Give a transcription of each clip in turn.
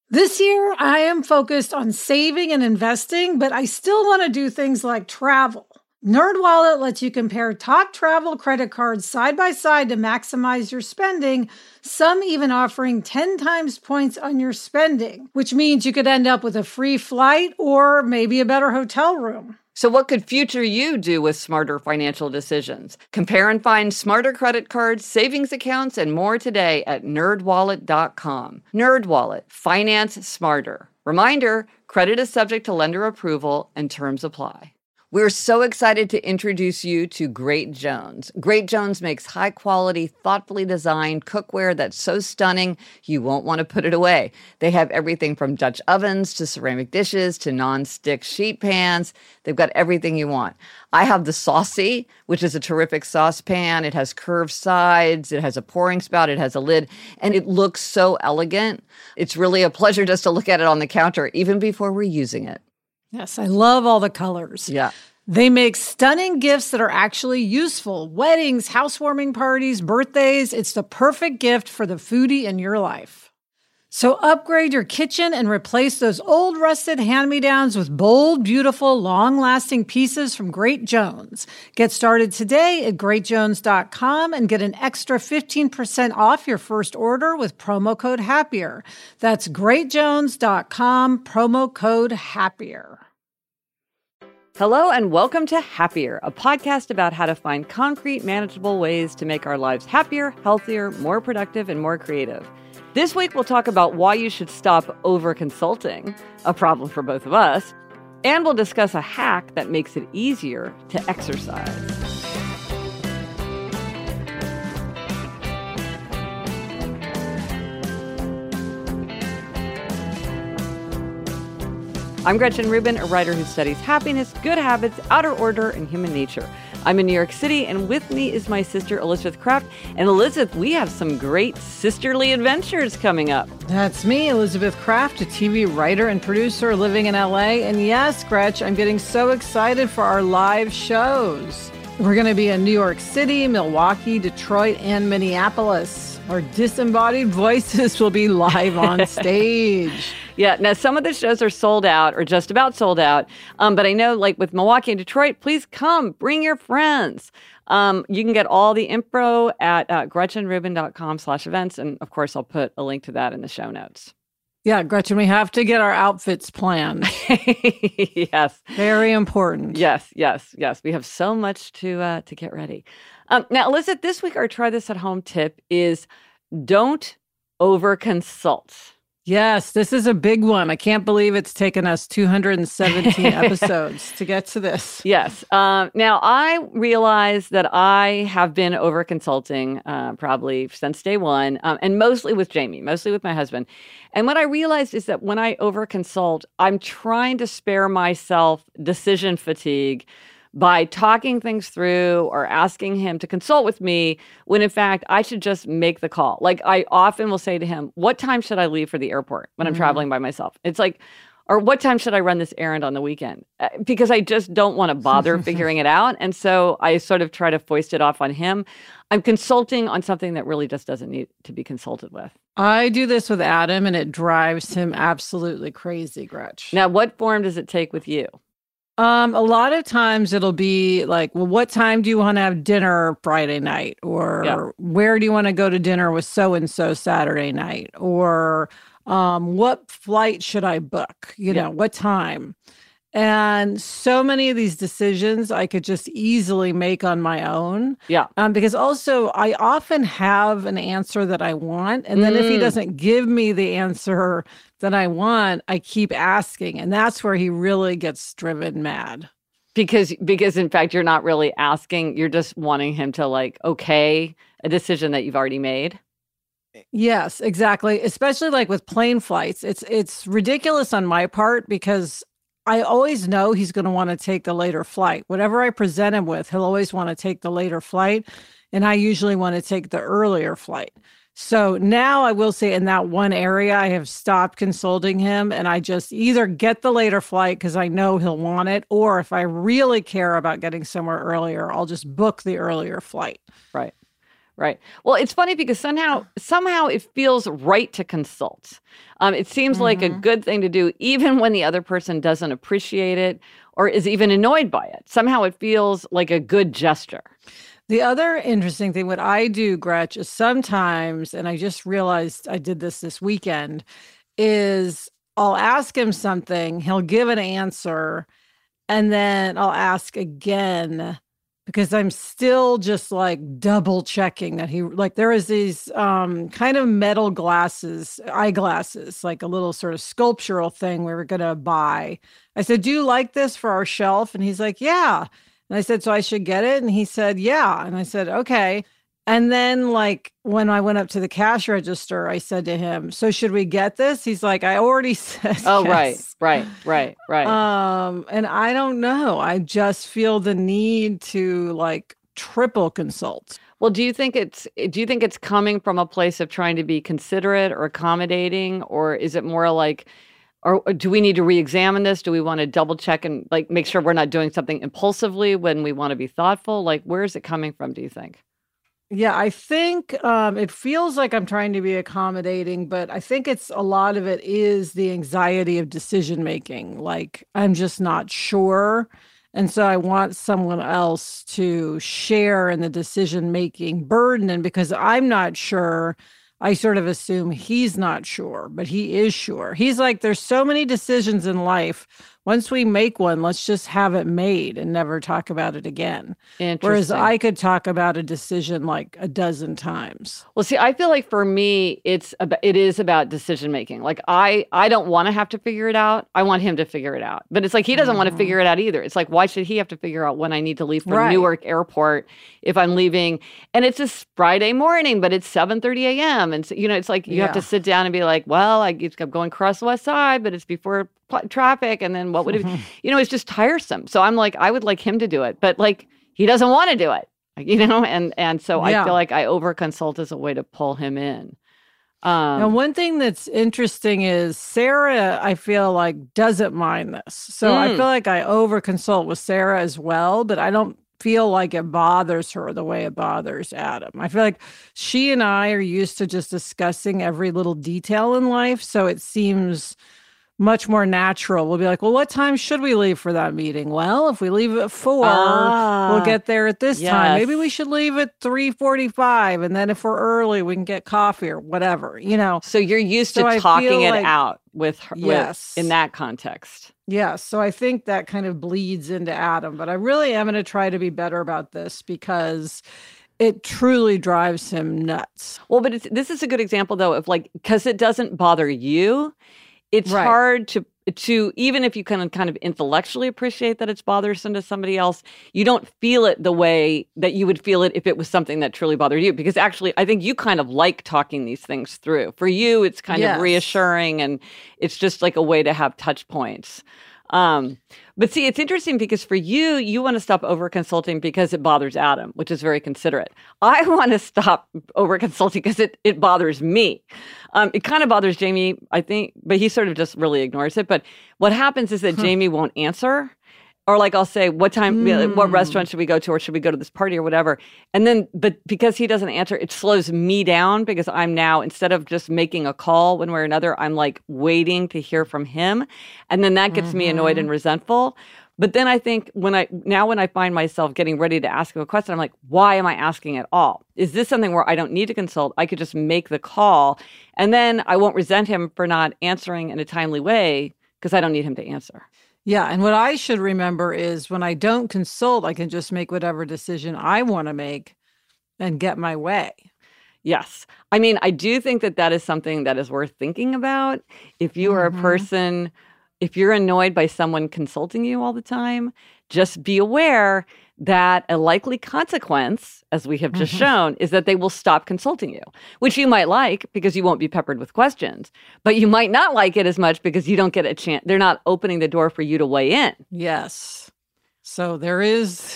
This year, I am focused on saving and investing, but I still want to do things like travel. NerdWallet lets you compare top travel credit cards side by side to maximize your spending, some even offering 10 times points on your spending, which means you could end up with a free flight or maybe a better hotel room. So what could future you do with smarter financial decisions? Compare and find smarter credit cards, savings accounts, and more today at nerdwallet.com. NerdWallet, finance smarter. Reminder, credit is subject to lender approval and terms apply. We're so excited to introduce you to Great Jones. Great Jones makes high-quality, thoughtfully designed cookware that's so stunning you won't want to put it away. They have everything from Dutch ovens to ceramic dishes to non-stick sheet pans. They've got everything you want. I have the Saucy, which is a terrific saucepan. It has curved sides. It has a pouring spout. It has a lid. And it looks so elegant. It's really a pleasure just to look at it on the counter, even before we're using it. Yes, I love all the colors. Yeah. They make stunning gifts that are actually useful. Weddings, housewarming parties, birthdays. It's the perfect gift for the foodie in your life. So upgrade your kitchen and replace those old rusted hand-me-downs with bold, beautiful, long-lasting pieces from Great Jones. Get started today at greatjones.com and get an extra 15% off your first order with promo code HAPPIER. That's greatjones.com, promo code HAPPIER. Hello and welcome to Happier, a podcast about how to find concrete, manageable ways to make our lives happier, healthier, more productive, and more creative. This week, we'll talk about why you should stop over-consulting, a problem for both of us, and we'll discuss a hack that makes it easier to exercise. I'm Gretchen Rubin, a writer who studies happiness, good habits, outer order, and human nature. I'm in New York City, and with me is my sister, Elizabeth Kraft. And Elizabeth, we have some great sisterly adventures coming up. That's me, Elizabeth Kraft, a TV writer and producer living in LA. And yes, Gretch, I'm getting so excited for our live shows. We're going to be in New York City, Milwaukee, Detroit, and Minneapolis. Our disembodied voices will be live on stage. Yeah, now some of the shows are sold out or just about sold out. But I know, like with Milwaukee and Detroit, please come, bring your friends. You can get all the info at GretchenRubin.com/events. And of course, I'll put a link to that in the show notes. Yeah, Gretchen, we have to get our outfits planned. Yes. Very important. Yes. We have so much to get ready. Now, Elizabeth, this week our try this at home tip is don't over-consult. Yes, this is a big one. I can't believe it's taken us 217 episodes to get to this. Yes. Now, I realize that I have been over-consulting probably since day one, and mostly with Jamie, mostly with my husband. And what I realized is that when I over-consult, I'm trying to spare myself decision fatigue by talking things through or asking him to consult with me when, in fact, I should just make the call. Like, I often will say to him, what time should I leave for the airport when I'm traveling by myself? It's like, or what time should I run this errand on the weekend? Because I just don't want to bother figuring it out. And so I sort of try to foist it off on him. I'm consulting on something that really just doesn't need to be consulted with. I do this with Adam, and it drives him absolutely crazy, Gretch. Now, what form does it take with you? A lot of times it'll be like, well, what time do you want to have dinner Friday night? Or where do you want to go to dinner with so-and-so Saturday night? Or what flight should I book? You know, what time? And so many of these decisions I could just easily make on my own. Yeah. Because also I often have an answer that I want. And then if he doesn't give me the answer that I want, I keep asking. And that's where he really gets driven mad. Because in fact, you're not really asking. You're just wanting him to like, okay, a decision that you've already made. Yes, exactly. Especially like with plane flights. It's ridiculous on my part because I always know he's going to want to take the later flight. Whatever I present him with, he'll always want to take the later flight. And I usually want to take the earlier flight. So now I will say in that one area, I have stopped consulting him and I just either get the later flight because I know he'll want it, or if I really care about getting somewhere earlier, I'll just book the earlier flight. Right. Right. Well, it's funny because somehow it feels right to consult. It seems like a good thing to do, even when the other person doesn't appreciate it or is even annoyed by it. Somehow it feels like a good gesture. The other interesting thing, what I do, Gretch, is sometimes, and I just realized I did this weekend, is I'll ask him something, he'll give an answer, and then I'll ask again because I'm still just like double checking that there is these kind of metal eyeglasses, like a little sort of sculptural thing we were going to buy. I said, do you like this for our shelf? And he's like, yeah. And I said, so I should get it? And he said, yeah. And I said, okay. And then like when I went up to the cash register, I said to him, so should we get this? He's like, I already said Oh, yes. right. And I don't know. I just feel the need to like triple consult. Well, do you think it's coming from a place of trying to be considerate or accommodating, or is it more like, or do we need to re-examine this? Do we want to double check and like make sure we're not doing something impulsively when we want to be thoughtful? Like, where is it coming from, do you think? Yeah, I think it feels like I'm trying to be accommodating, but I think a lot of it is the anxiety of decision making. Like, I'm just not sure. And so I want someone else to share in the decision making burden. And because I'm not sure, I sort of assume he's not sure, but he is sure. He's like, there's so many decisions in life. Once we make one, let's just have it made and never talk about it again. Whereas I could talk about a decision like a dozen times. Well, see, I feel like for me, it is about decision making. Like I don't want to have to figure it out. I want him to figure it out. But it's like he doesn't want to figure it out either. It's like, why should he have to figure out when I need to leave from Newark Airport if I'm leaving? And it's a Friday morning, but it's 7:30 a.m. And so, it's like you have to sit down and be like, well, I'm going across the West Side, but it's before traffic, and then what would it be? It's just tiresome. So I'm like, I would like him to do it, but like he doesn't want to do it, and so I feel like I over consult as a way to pull him in. Now, one thing that's interesting is Sarah, I feel like, doesn't mind this. So I feel like I over consult with Sarah as well, but I don't feel like it bothers her the way it bothers Adam. I feel like she and I are used to just discussing every little detail in life, so it seems much more natural. We'll be like, well, what time should we leave for that meeting? Well, if we leave at 4, we'll get there at this time. Maybe we should leave at 3:45. And then if we're early, we can get coffee or whatever, So you're used to talking it out with her in that context. Yes. So I think that kind of bleeds into Adam. But I really am going to try to be better about this because it truly drives him nuts. Well, but this is a good example, though, of like, because it doesn't bother you. It's hard to even if you can kind of intellectually appreciate that it's bothersome to somebody else, you don't feel it the way that you would feel it if it was something that truly bothered you. Because actually, I think you kind of like talking these things through. For you, it's kind of reassuring, and it's just like a way to have touch points. But see, it's interesting because for you want to stop over consulting because it bothers Adam, which is very considerate. I want to stop over consulting because it bothers me. It kind of bothers Jamie, I think, but he sort of just really ignores it. But what happens is that Jamie won't answer. Or like I'll say, what restaurant should we go to? Or should we go to this party or whatever? And then, but because he doesn't answer, it slows me down because I'm now, instead of just making a call one way or another, I'm like waiting to hear from him. And then that gets me annoyed and resentful. But then I think when I find myself getting ready to ask him a question, I'm like, why am I asking at all? Is this something where I don't need to consult? I could just make the call. And then I won't resent him for not answering in a timely way because I don't need him to answer. Yeah. And what I should remember is when I don't consult, I can just make whatever decision I want to make and get my way. Yes. I mean, I do think that is something that is worth thinking about. If you are a person, if you're annoyed by someone consulting you all the time, just be aware that a likely consequence, as we have just shown, is that they will stop consulting you, which you might like because you won't be peppered with questions, but you might not like it as much because you don't get a chance. They're not opening the door for you to weigh in. Yes. So there is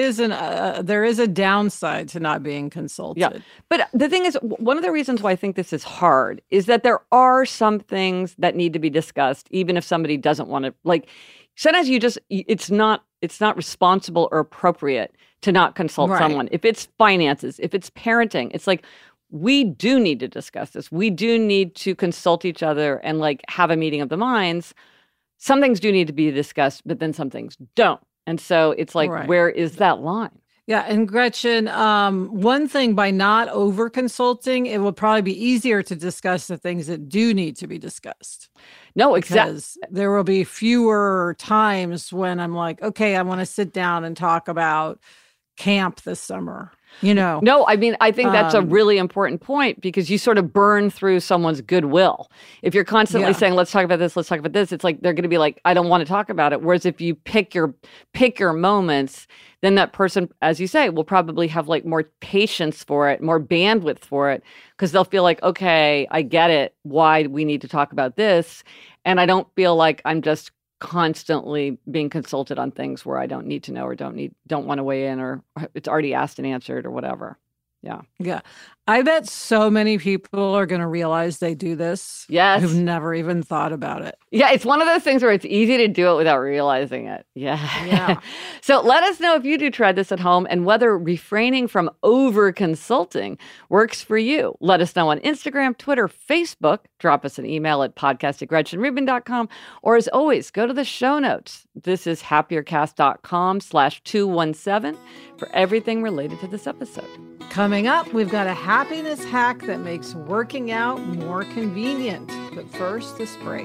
a downside to not being consulted. Yeah. But the thing is, one of the reasons why I think this is hard is that there are some things that need to be discussed, even if somebody doesn't want to, like, sometimes it's not responsible or appropriate to not consult Right. someone. If it's finances, if it's parenting, it's like, we do need to discuss this. We do need to consult each other and like have a meeting of the minds. Some things do need to be discussed, but then some things don't. And so it's like, Right. where is that line? Yeah, and Gretchen, one thing, by not over consulting, it will probably be easier to discuss the things that do need to be discussed. No, exactly. Because there will be fewer times when I'm like, okay, I want to sit down and talk about camp this summer. No, I mean, I think that's a really important point because you sort of burn through someone's goodwill. If you're constantly saying, let's talk about this, it's like they're going to be like, I don't want to talk about it. Whereas if you pick your moments, then that person, as you say, will probably have like more patience for it, more bandwidth for it, because they'll feel like, okay, I get it, why we need to talk about this. And I don't feel like I'm just constantly being consulted on things where I don't need to know or don't want to weigh in, or it's already asked and answered or whatever. Yeah. Yeah. I bet so many people are going to realize they do this. Yes. Who've never even thought about it. Yeah. It's one of those things where it's easy to do it without realizing it. Yeah. So let us know if you do try this at home and whether refraining from over consulting works for you. Let us know on Instagram, Twitter, Facebook. Drop us an email at podcast@GretchenRubin.com. Or as always, go to the show notes. This is happiercast.com/217 for everything related to this episode. Coming up, we've got a happiness hack that makes working out more convenient. But first, this break.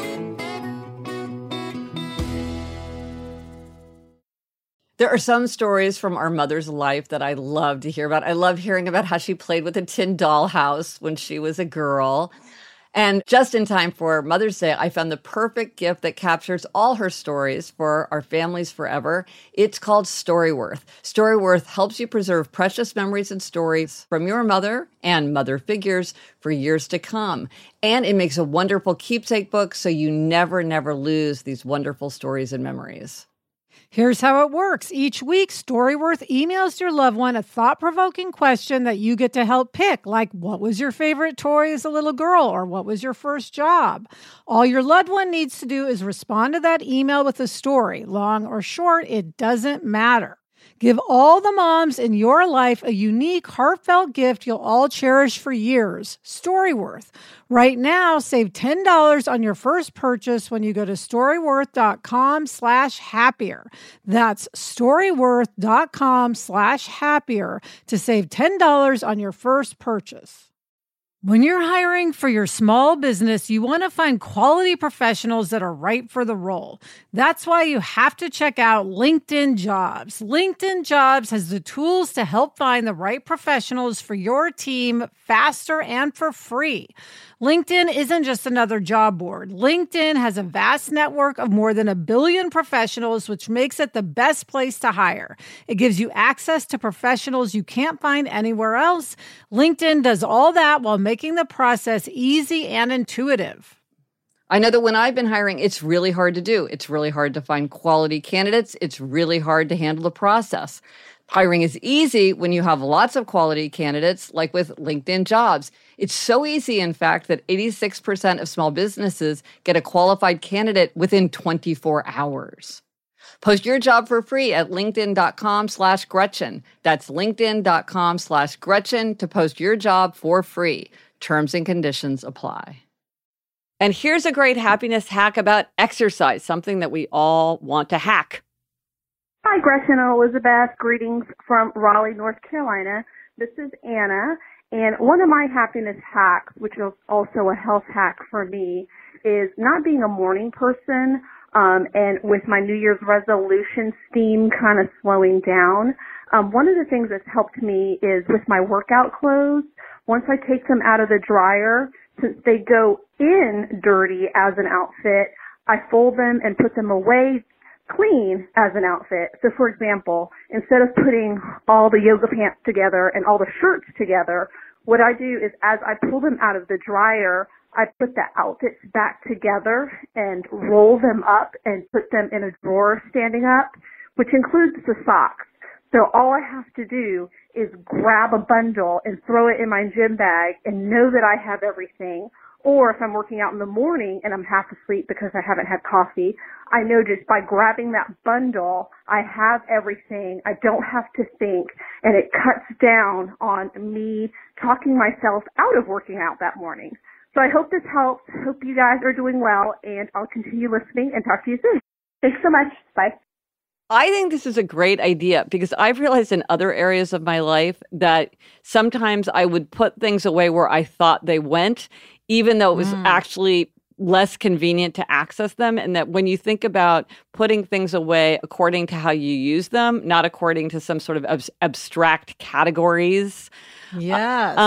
There are some stories from our mother's life that I love to hear about. I love hearing about how she played with a tin dollhouse when she was a girl. And just in time for Mother's Day, I found the perfect gift that captures all her stories for our families forever. It's called Storyworth. Storyworth helps you preserve precious memories and stories from your mother and mother figures for years to come. And it makes a wonderful keepsake book so you never lose these wonderful stories and memories. Here's how it works. Each week, Storyworth emails your loved one a thought-provoking question that you get to help pick, like, what was your favorite toy as a little girl, or what was your first job? All your loved one needs to do is respond to that email with a story. Long or short, it doesn't matter. Give all the moms in your life a unique, heartfelt gift you'll all cherish for years. Storyworth. Right now, save $10 on your first purchase when you go to storyworth.com/happier. That's storyworth.com/happier to save $10 on your first purchase. When you're hiring for your small business, you want to find quality professionals that are right for the role. That's why you have to check out LinkedIn Jobs. LinkedIn Jobs has the tools to help find the right professionals for your team faster and for free. LinkedIn isn't just another job board. LinkedIn has a vast network of more than 1 billion professionals, which makes it the best place to hire. It gives you access to professionals you can't find anywhere else. LinkedIn does all that while making the process easy and intuitive. I know that when I've been hiring, it's really hard to do. It's really hard to find quality candidates. It's really hard to handle the process. Hiring is easy when you have lots of quality candidates, like with LinkedIn Jobs. It's so easy, in fact, that 86% of small businesses get a qualified candidate within 24 hours. Post your job for free at linkedin.com/Gretchen. That's linkedin.com/Gretchen to post your job for free. Terms and conditions apply. And here's a great happiness hack about exercise, something that we all want to hack. Hi, Gretchen and Elizabeth. Greetings from Raleigh, North Carolina. This is Anna. And one of my happiness hacks, which is also a health hack for me, is not being a morning person. And with my New Year's resolution steam kind of slowing down, one of the things that's helped me is with my workout clothes. Once I take them out of the dryer, since they go in dirty as an outfit, I fold them and put them away clean as an outfit. So for example, instead of putting all the yoga pants together and all the shirts together, what I do is as I pull them out of the dryer, I put the outfits back together and roll them up and put them in a drawer standing up, which includes the socks. So all I have to do is grab a bundle and throw it in my gym bag and know that I have everything. Or if I'm working out in the morning and I'm half asleep because I haven't had coffee, I know just by grabbing that bundle, I have everything. I don't have to think, and it cuts down on me talking myself out of working out that morning. So I hope this helps. Hope you guys are doing well, and I'll continue listening and talk to you soon. Thanks so much. Bye. I think this is a great idea because I've realized in other areas of my life that sometimes I would put things away where I thought they went, even though it was actually less convenient to access them. And that when you think about putting things away according to how you use them, not according to some sort of abstract categories. Yes.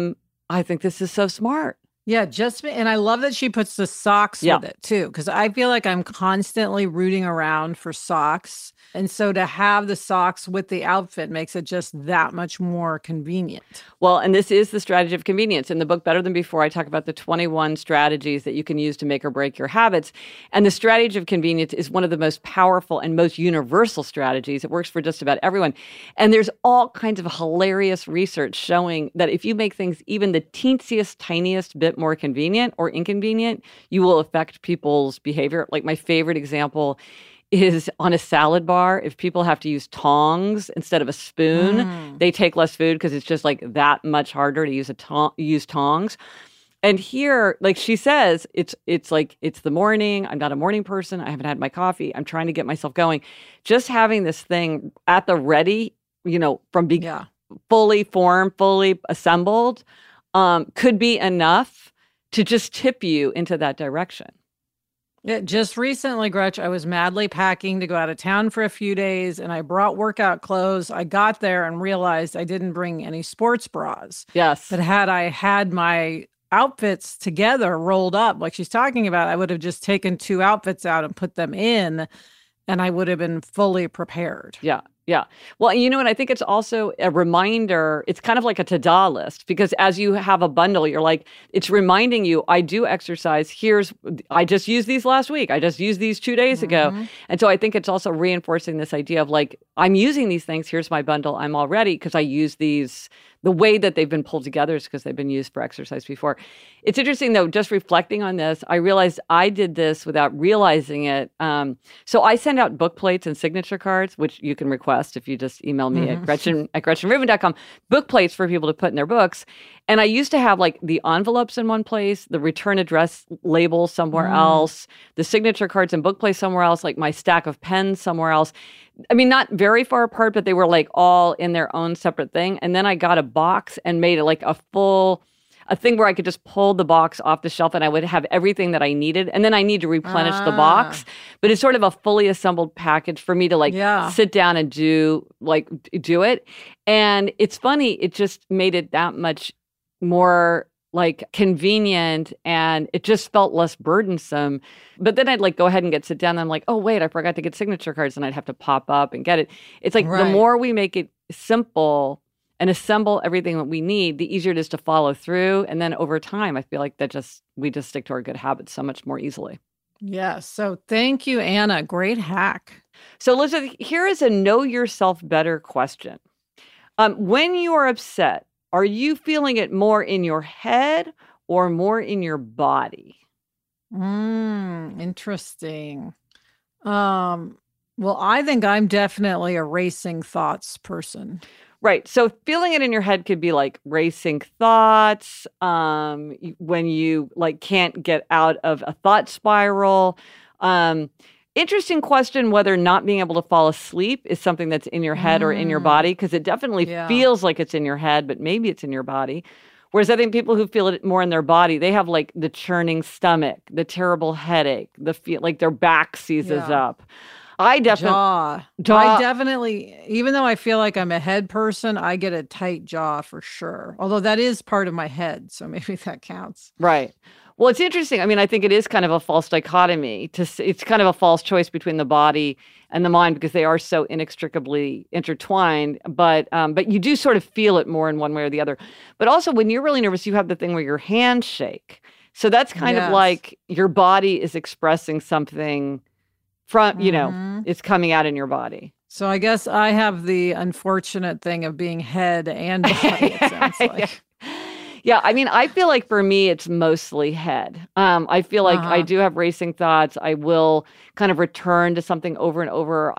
I think this is so smart. Yeah, and I love that she puts the socks with it too, because I feel like I'm constantly rooting around for socks. And so to have the socks with the outfit makes it just that much more convenient. Well, and this is the strategy of convenience. In the book Better Than Before, I talk about the 21 strategies that you can use to make or break your habits. And the strategy of convenience is one of the most powerful and most universal strategies. It works for just about everyone. And there's all kinds of hilarious research showing that if you make things even the teensiest, tiniest bit more convenient or inconvenient, you will affect people's behavior. Like my favorite example is on a salad bar. If people have to use tongs instead of a spoon, they take less food because it's just like that much harder to use tongs. And here, like she says, it's like it's the morning. I'm not a morning person. I haven't had my coffee. I'm trying to get myself going. Just having this thing at the ready, from being fully formed, fully assembled, could be enough to just tip you into that direction. Yeah, just recently, Gretch, I was madly packing to go out of town for a few days, and I brought workout clothes. I got there and realized I didn't bring any sports bras. Yes. But had I had my outfits together rolled up, like she's talking about, I would have just taken 2 outfits out and put them in, and I would have been fully prepared. Yeah. Yeah. Well, you know what? I think it's also a reminder. It's kind of like a to-do list because as you have a bundle, you're like, it's reminding you, I do exercise. I just used these last week. I just used these 2 days ago. And so I think it's also reinforcing this idea of like, I'm using these things. Here's my bundle. I'm all ready because I use these. The way that they've been pulled together is because they've been used for exercise before. It's interesting, though, just reflecting on this, I realized I did this without realizing it. So I send out book plates and signature cards, which you can request if you just email me at gretchenrubin.com, book plates for people to put in their books. And I used to have like the envelopes in one place, the return address label somewhere else, the signature cards and book plates somewhere else, like my stack of pens somewhere else. I mean, not very far apart, but they were like all in their own separate thing. And then I got a box and made it like a thing where I could just pull the box off the shelf and I would have everything that I needed. And then I need to replenish the box. But it's sort of a fully assembled package for me to sit down and do it. And it's funny, it just made it that much more like convenient and it just felt less burdensome. But then I'd like go ahead and sit down and I'm like, oh, wait, I forgot to get signature cards and I'd have to pop up and get it. It's like the more we make it simple and assemble everything that we need, the easier it is to follow through. And then over time, I feel like we just stick to our good habits so much more easily. Yeah. So thank you, Anna. Great hack. So Elizabeth, here is a know yourself better question. When you are upset, are you feeling it more in your head or more in your body? Interesting. Well, I think I'm definitely a racing thoughts person. Right. So feeling it in your head could be like racing thoughts, when you like can't get out of a thought spiral. Interesting question whether not being able to fall asleep is something that's in your head or in your body, because it definitely feels like it's in your head, but maybe it's in your body. Whereas I think people who feel it more in their body, they have like the churning stomach, the terrible headache, like their back seizes up. Jaw. I definitely, even though I feel like I'm a head person, I get a tight jaw for sure. Although that is part of my head, so maybe that counts. Right. Well, it's interesting. I mean, I think it is kind of a false dichotomy. It's kind of a false choice between the body and the mind because they are so inextricably intertwined. But you do sort of feel it more in one way or the other. But also, when you're really nervous, you have the thing where your hands shake. So that's kind of like your body is expressing something from, it's coming out in your body. So I guess I have the unfortunate thing of being head and body, it sounds like. Yeah, I mean, I feel like for me, it's mostly head. I feel like I do have racing thoughts. I will kind of return to something over and over.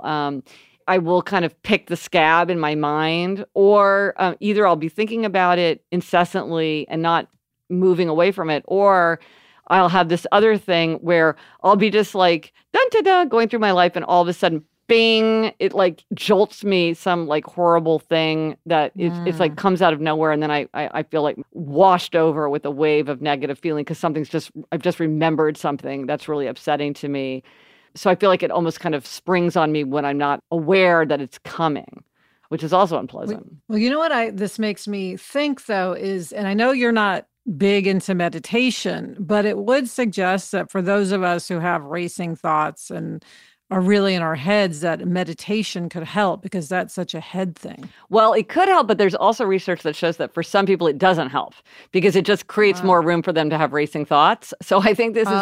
I will kind of pick the scab in my mind, or either I'll be thinking about it incessantly and not moving away from it, or I'll have this other thing where I'll be just like, dun, dun, dun, going through my life, and all of a sudden, bing, it like jolts me some like horrible thing that it's like comes out of nowhere. And then I feel like washed over with a wave of negative feeling because I've just remembered something that's really upsetting to me. So I feel like it almost kind of springs on me when I'm not aware that it's coming, which is also unpleasant. Well, you know what this makes me think though is, and I know you're not big into meditation, but it would suggest that for those of us who have racing thoughts and are really in our heads, that meditation could help because that's such a head thing. Well, it could help, but there's also research that shows that for some people it doesn't help because it just creates more room for them to have racing thoughts. So I think this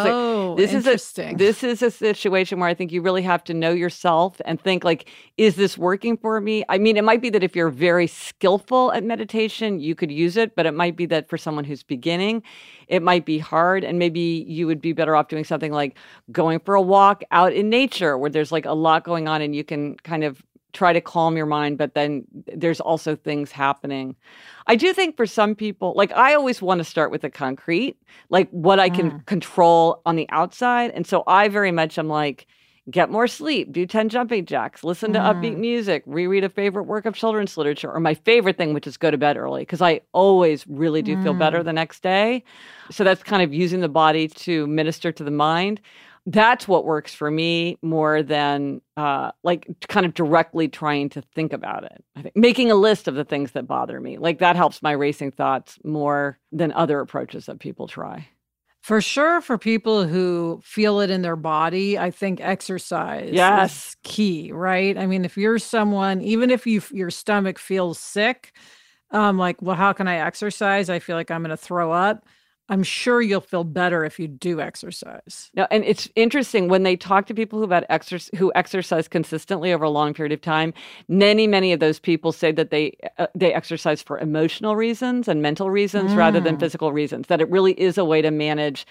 is a situation where I think you really have to know yourself and think like, is this working for me? I mean, it might be that if you're very skillful at meditation, you could use it, but it might be that for someone who's beginning, it might be hard, and maybe you would be better off doing something like going for a walk out in nature where there's like a lot going on and you can kind of try to calm your mind, but then there's also things happening. I do think for some people, like I always want to start with the concrete, like what I can control on the outside. And so I very much am like, get more sleep, do 10 jumping jacks, listen to upbeat music, reread a favorite work of children's literature, or my favorite thing, which is go to bed early, because I always really do feel better the next day. So that's kind of using the body to minister to the mind. That's what works for me more than like kind of directly trying to think about it. I think making a list of the things that bother me, like that helps my racing thoughts more than other approaches that people try. For sure, for people who feel it in their body, I think exercise is key, right? I mean, if you're someone, even if your stomach feels sick, like, well, how can I exercise? I feel like I'm going to throw up. I'm sure you'll feel better if you do exercise. No, and it's interesting when they talk to people who exercise consistently over a long period of time. Many of those people say that they exercise for emotional reasons and mental reasons rather than physical reasons. That it really is a way to manage.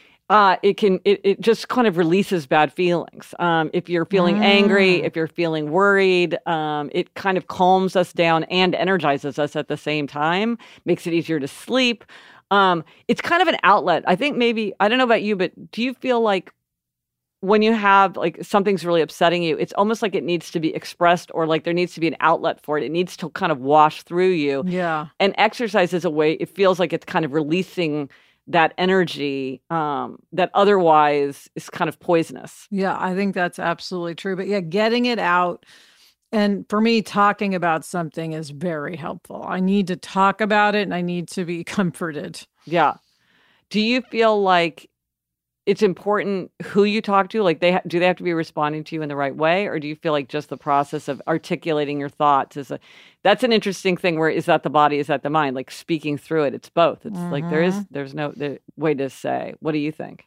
It just kind of releases bad feelings. If you're feeling angry, if you're feeling worried, it kind of calms us down and energizes us at the same time. Makes it easier to sleep. It's kind of an outlet. I think maybe, I don't know about you, but do you feel like when you have like something's really upsetting you, it's almost like it needs to be expressed or like there needs to be an outlet for it. It needs to kind of wash through you. Yeah. And exercise is a way, it feels like it's kind of releasing that energy that otherwise is kind of poisonous. Yeah, I think that's absolutely true. But yeah, getting it out. And for me, talking about something is very helpful. I need to talk about it and I need to be comforted. Yeah. Do you feel like it's important who you talk to? Like do they have to be responding to you in the right way? Or do you feel like just the process of articulating your thoughts that's an interesting thing where is that the body, is that the mind? Like speaking through it, it's both. It's like there's no way to say. What do you think?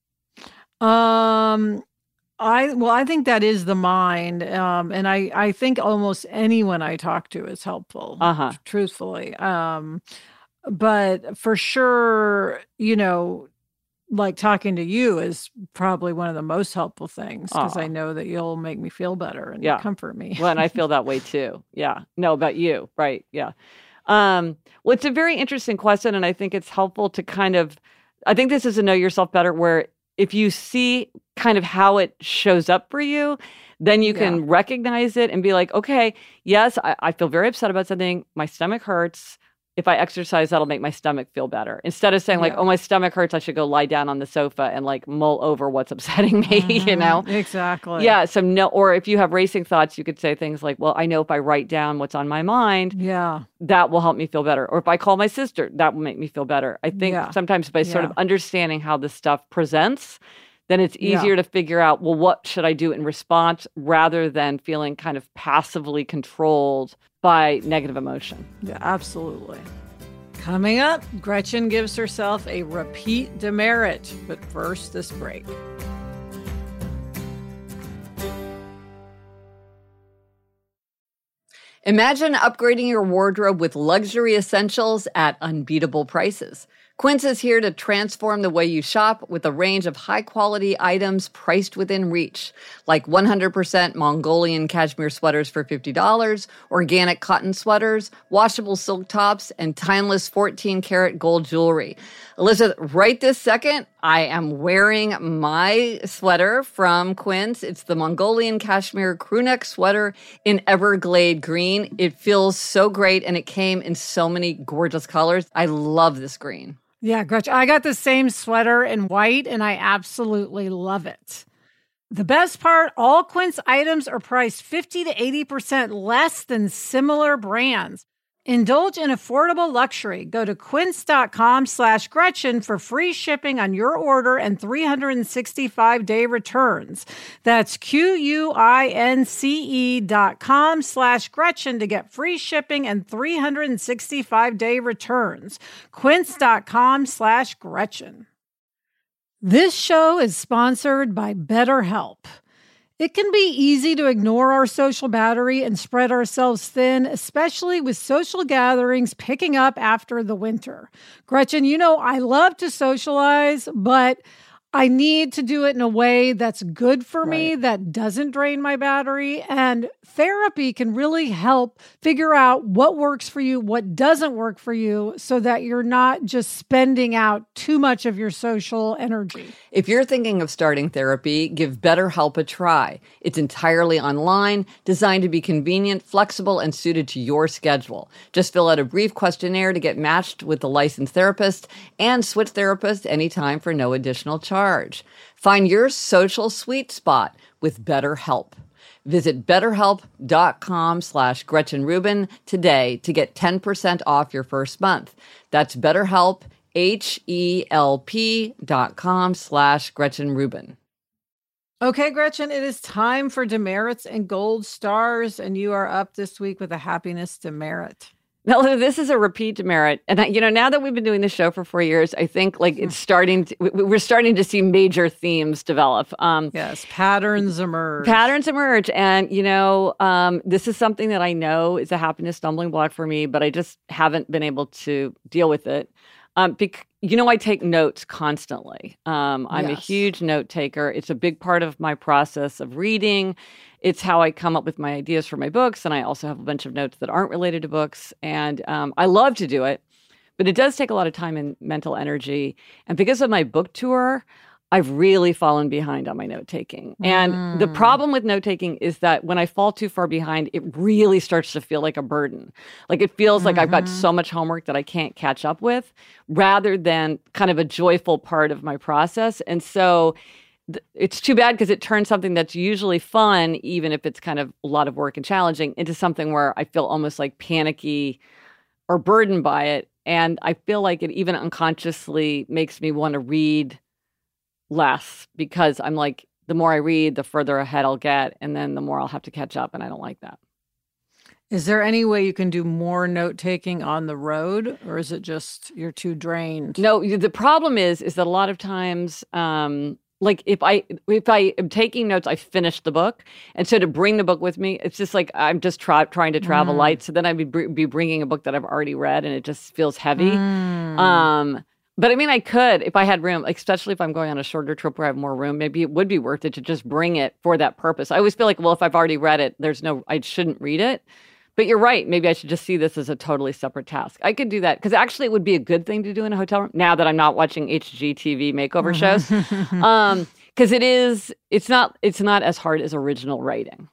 I think that is the mind. And I think almost anyone I talk to is helpful, truthfully. But for sure, like talking to you is probably one of the most helpful things because I know that you'll make me feel better and comfort me. Well, and I feel that way too. Yeah. No, about you. Right. Yeah. Well, it's a very interesting question. And I think it's helpful to I think this is a know yourself better where if you see kind of how it shows up for you, then you can recognize it and be like, okay, yes, I feel very upset about something. My stomach hurts. If I exercise, that'll make my stomach feel better. Instead of saying like, oh, my stomach hurts, I should go lie down on the sofa and like mull over what's upsetting me, Exactly. Yeah. So or if you have racing thoughts, you could say things like, well, I know if I write down what's on my mind, that will help me feel better. Or if I call my sister, that will make me feel better. I think sometimes by sort of understanding how this stuff presents, then it's easier to figure out, well, what should I do in response rather than feeling kind of passively controlled by negative emotion. Yeah, absolutely. Coming up, Gretchen gives herself a repeat demerit. But first, this break. Imagine upgrading your wardrobe with luxury essentials at unbeatable prices. Quince is here to transform the way you shop with a range of high-quality items priced within reach, like 100% Mongolian cashmere sweaters for $50, organic cotton sweaters, washable silk tops, and timeless 14-karat gold jewelry. Elizabeth, right this second, I am wearing my sweater from Quince. It's the Mongolian cashmere crewneck sweater in Everglade green. It feels so great, and it came in so many gorgeous colors. I love this green. Yeah, Gretchen, I got the same sweater in white, and I absolutely love it. The best part, all Quince items are priced 50 to 80% less than similar brands. Indulge in affordable luxury. Go to quince.com/Gretchen for free shipping on your order and 365-day returns. That's QUINCE.com/Gretchen to get free shipping and 365-day returns. Quince.com/Gretchen. This show is sponsored by BetterHelp. It can be easy to ignore our social battery and spread ourselves thin, especially with social gatherings picking up after the winter. Gretchen, you know, I love to socialize, but I need to do it in a way that's good for me, that doesn't drain my battery. And therapy can really help figure out what works for you, what doesn't work for you, so that you're not just spending out too much of your social energy. If you're thinking of starting therapy, give BetterHelp a try. It's entirely online, designed to be convenient, flexible, and suited to your schedule. Just fill out a brief questionnaire to get matched with a licensed therapist and switch therapists anytime for no additional charge. Find your social sweet spot with BetterHelp. Visit BetterHelp.com/Gretchen Rubin today to get 10% off your first month. That's BetterHelp, HELP.com/Gretchen Rubin. Okay, Gretchen, it is time for demerits and gold stars, and you are up this week with a happiness demerit. Now, this is a repeat demerit. And, now that we've been doing this show for 4 years, I think it's we're starting to see major themes develop. Yes, patterns emerge. And, this is something that I know is a happiness stumbling block for me, but I just haven't been able to deal with it. I take notes constantly. I'm a huge note taker. It's a big part of my process of reading. It's how I come up with my ideas for my books. And I also have a bunch of notes that aren't related to books. And I love to do it, but it does take a lot of time and mental energy. And because of my book tour, I've really fallen behind on my note taking. And the problem with note taking is that when I fall too far behind, it really starts to feel like a burden. Like it feels like I've got so much homework that I can't catch up with, rather than kind of a joyful part of my process. And so it's too bad, because it turns something that's usually fun, even if it's kind of a lot of work and challenging, into something where I feel almost like panicky or burdened by it. And I feel like it even unconsciously makes me want to read less, because I'm like, the more I read, the further ahead I'll get, and then the more I'll have to catch up, and I don't like that. Is there any way you can do more note-taking on the road, or is it just you're too drained? No, the problem is that a lot of times, if I am taking notes, I finish the book, and so to bring the book with me, it's just like I'm just trying to travel light. So then I'd be bringing a book that I've already read, and it just feels heavy. But I mean, I could, if I had room, especially if I'm going on a shorter trip where I have more room, maybe it would be worth it to just bring it for that purpose. I always feel like, well, if I've already read it, I shouldn't read it. But you're right. Maybe I should just see this as a totally separate task. I could do that, because actually it would be a good thing to do in a hotel room, now that I'm not watching HGTV makeover shows. Because it's not as hard as original writing.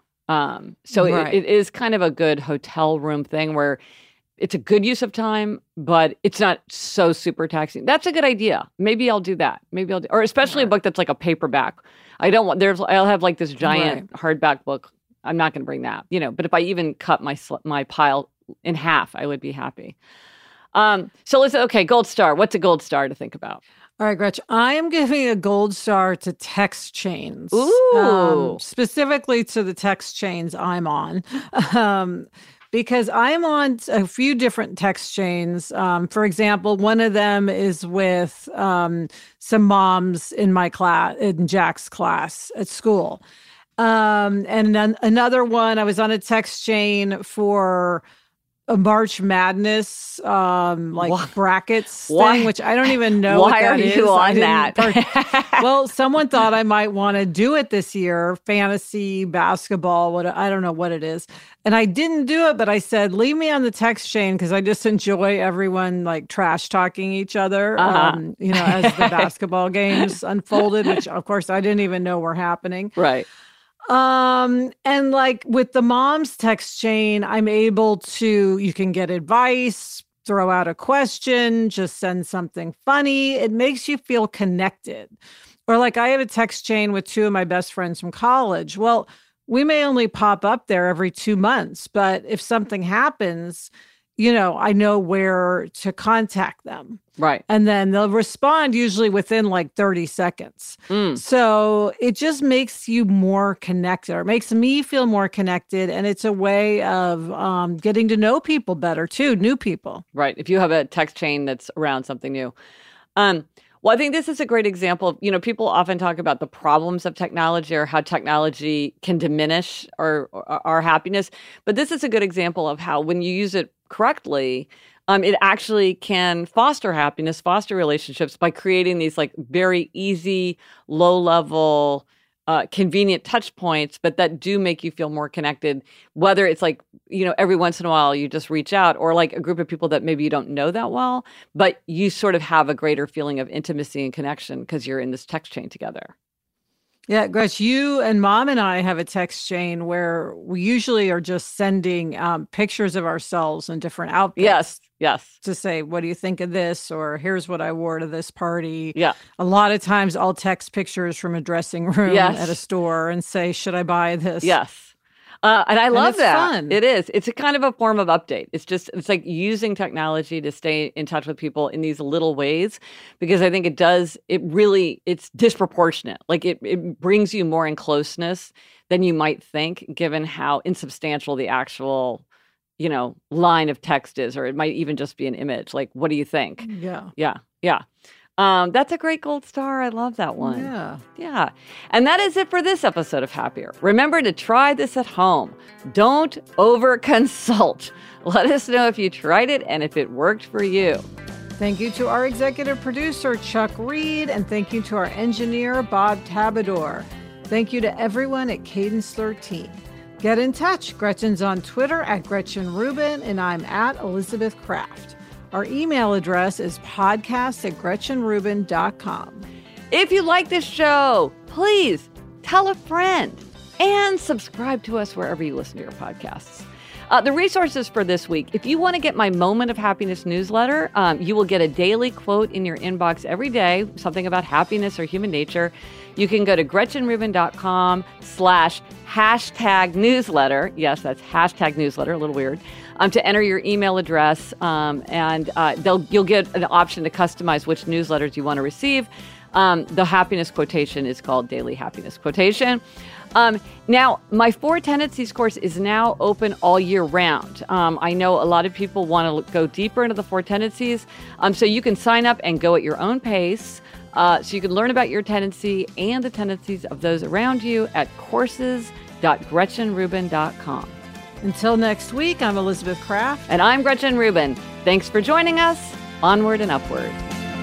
It is kind of a good hotel room thing where it's a good use of time, but it's not so super taxing. That's a good idea. Maybe I'll do that. Or especially a book that's like a paperback. I'll have like this giant hardback book. I'm not going to bring that, but if I even cut my pile in half, I would be happy. So listen, okay, gold star. What's a gold star to think about? All right, Gretchen, I am giving a gold star to text chains. Ooh. Specifically to the text chains I'm on. Because I'm on a few different text chains. For example, one of them is with some moms in my class, in Jack's class at school. And then another one, I was on a text chain for a March Madness, brackets thing, which I don't even know what that is. Why are you on that? Well, someone thought I might want to do it this year, fantasy basketball, I don't know what it is. And I didn't do it, but I said, leave me on the text chain because I just enjoy everyone like trash talking each other, as the basketball games unfolded, which of course I didn't even know were happening. Right. And like with the mom's text chain, I'm able to, you can get advice, throw out a question, just send something funny. It makes you feel connected. Or like I have a text chain with two of my best friends from college. Well, we may only pop up there every 2 months, but if something happens, I know where to contact them. Right. And then they'll respond usually within like 30 seconds. So it just makes you more connected, or makes me feel more connected. And it's a way of getting to know people better too, new people. Right. If you have a text chain that's around something new. Well, I think this is a great example. People often talk about the problems of technology or how technology can diminish our happiness. But this is a good example of how when you use it correctly, it actually can foster happiness, foster relationships by creating these like very easy, low-level, convenient touch points, but that do make you feel more connected, whether it's like, every once in a while you just reach out, or like a group of people that maybe you don't know that well, but you sort of have a greater feeling of intimacy and connection because you're in this text chain together. Yeah, Gretch, you and Mom and I have a text chain where we usually are just sending pictures of ourselves in different outfits. Yes. To say, what do you think of this? Or here's what I wore to this party. Yeah. A lot of times I'll text pictures from a dressing room at a store and say, should I buy this? Yes. And I love that. Fun. It is. It's a kind of a form of update. It's like using technology to stay in touch with people in these little ways, because I think it's disproportionate. Like it brings you more in closeness than you might think, given how insubstantial the actual, line of text is, or it might even just be an image. Like, what do you think? Yeah. That's a great gold star. I love that one. Yeah. And that is it for this episode of Happier. Remember to try this at home. Don't over-consult. Let us know if you tried it and if it worked for you. Thank you to our executive producer, Chuck Reed, and thank you to our engineer, Bob Tabador. Thank you to everyone at Cadence 13. Get in touch. Gretchen's on Twitter at Gretchen Rubin, and I'm at Elizabeth Kraft. Our email address is podcast@GretchenRubin.com. If you like this show, please tell a friend and subscribe to us wherever you listen to your podcasts. The resources for this week: if you want to get my Moment of Happiness newsletter, you will get a daily quote in your inbox every day, something about happiness or human nature. You can go to GretchenRubin.com/#newsletter. Yes, that's #newsletter, a little weird, to enter your email address. And you'll get an option to customize which newsletters you want to receive. The happiness quotation is called Daily Happiness Quotation. Now, my 4 Tendencies course is now open all year round. I know a lot of people want to go deeper into the 4 Tendencies. So you can sign up and go at your own pace. So you can learn about your tendency and the tendencies of those around you at courses.GretchenRubin.com. Until next week, I'm Elizabeth Kraft. And I'm Gretchen Rubin. Thanks for joining us. Onward and upward.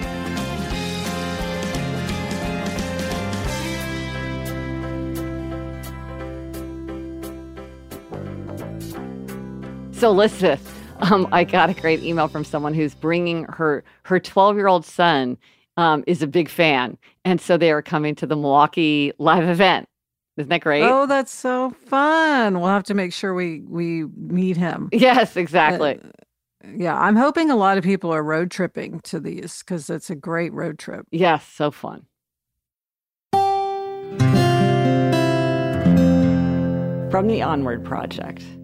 So Elizabeth, I got a great email from someone who's bringing her 12-year-old son is a big fan. And so they are coming to the Milwaukee live event. Isn't that great? Oh, that's so fun. We'll have to make sure we meet him. Yes, exactly. Yeah, I'm hoping a lot of people are road tripping to these because it's a great road trip. Yes, so fun. From the Onward Project.